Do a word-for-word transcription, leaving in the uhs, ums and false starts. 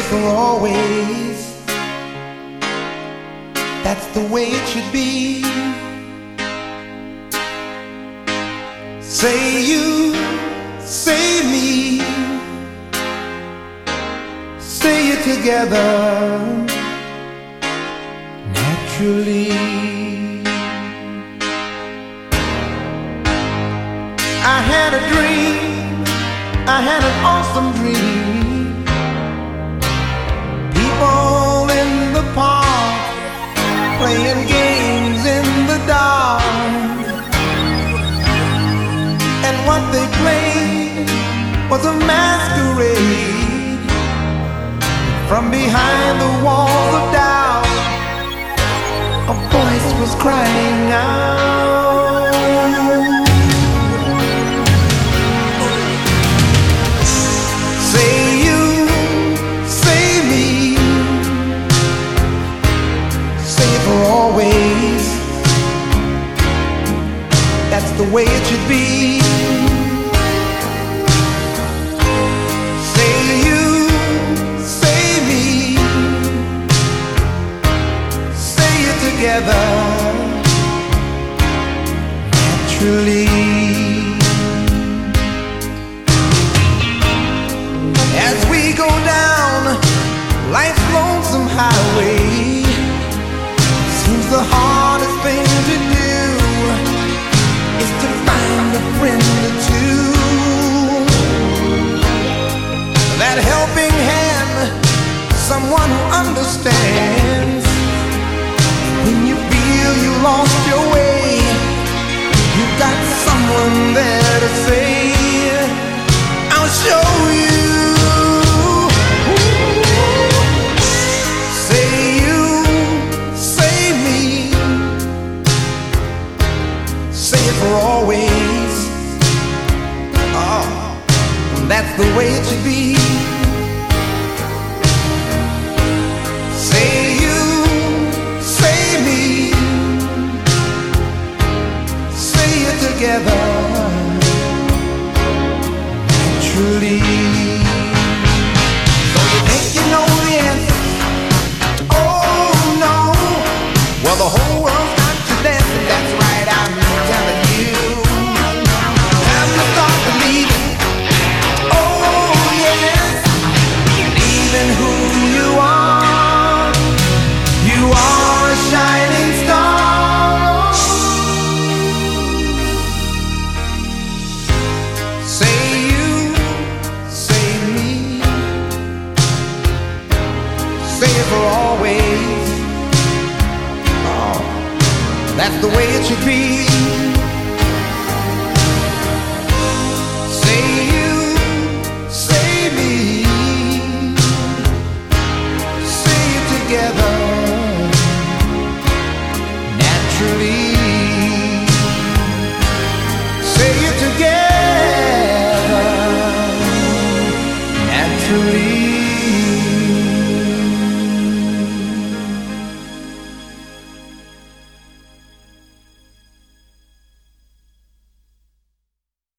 for always. That's the way it should be. Say you, say me, say it together naturally. I had a dream, I had an awesome dream. People in the park playing games in the dark, and what they played was a masquerade. From behind the walls of doubt, a voice was crying out. Say you, say me, say it for always. That's the way it should be. Say you, say me, say it together naturally. As we go down life's lonesome highway, seems the hardest thing to do is to find a friend or two. That helping hand, someone who understands. When you feel you lost your way, you got someone there to say, I'll show you. Say you, say me, say it for always. Oh, that's the way it should be. Say you, say me, say it together naturally.